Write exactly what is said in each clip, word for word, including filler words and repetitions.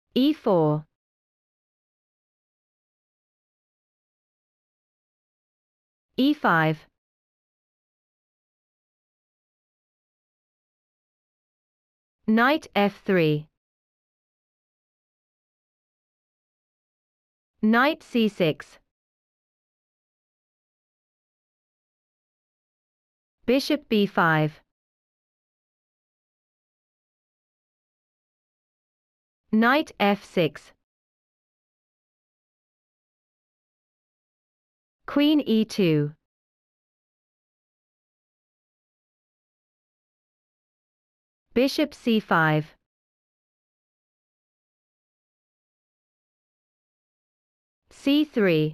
e four, e five, knight f three, knight c six, bishop b five, knight f six, queen e two, bishop c five, c three,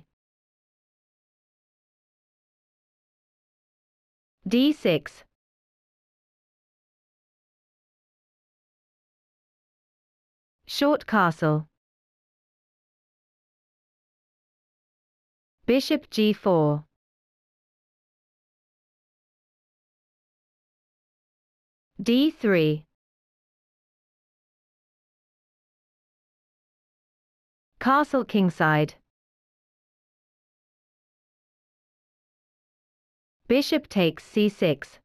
d six, short castle, bishop g four, d three, castle kingside, bishop takes c six,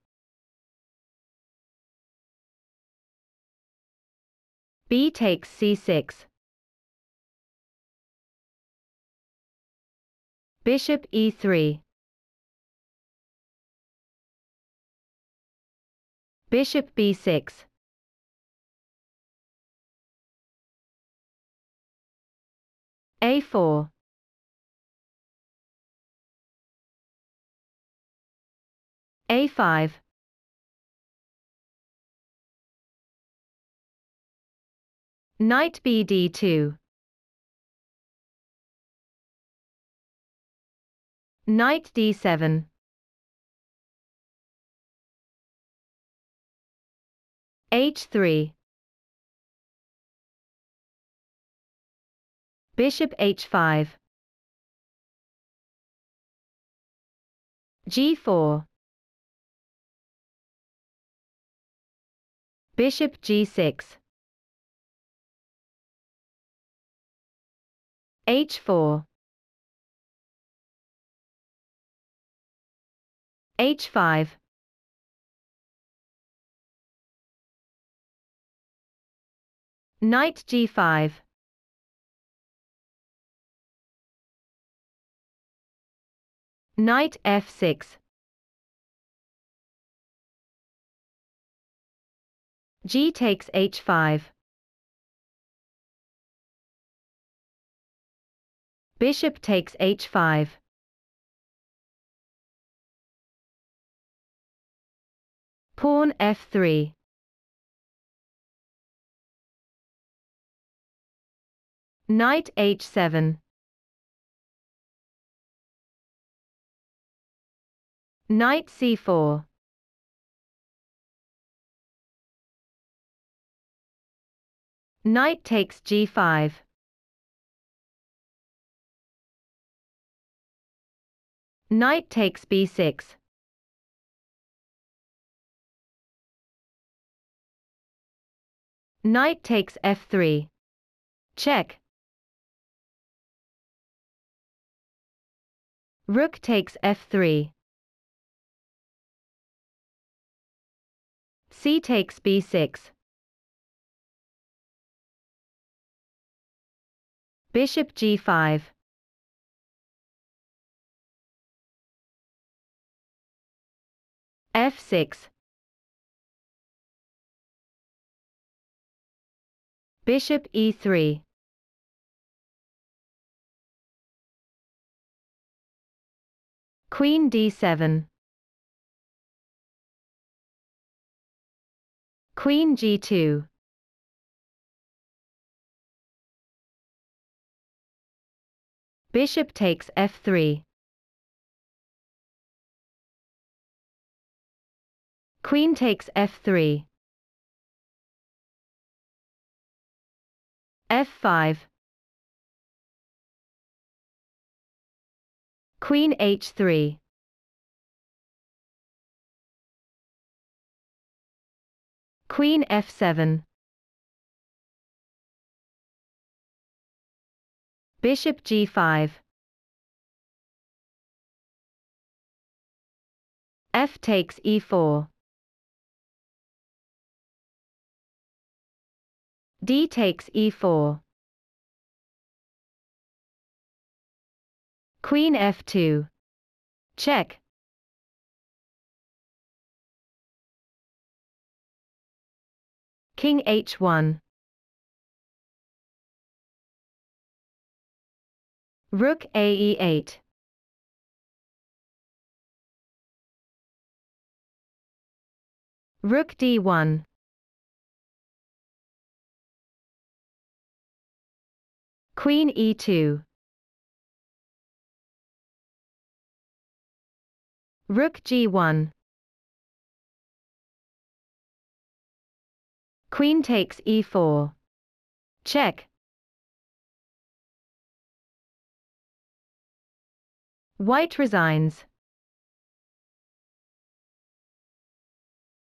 b takes c six, bishop e three, bishop b six, a four, a five, knight b d two, knight d seven, h three, bishop h five, g four, bishop g six, h four, h five, knight g five, knight f six, g takes h five, bishop takes h five, pawn f three, knight h seven, knight c four, knight takes g five, knight takes b six, knight takes f three, check, rook takes f three, c takes b six, bishop g five, f six, bishop e three, queen d seven, queen g two, bishop takes f three, queen takes f three, f five, queen h three, queen f seven, Bishop g five. F takes e four. D takes e four. Queen f two. Check. King h one. Rook a e eight. Rook d one. Queen e two. Rook g one. Queen takes e four. Check. White resigns.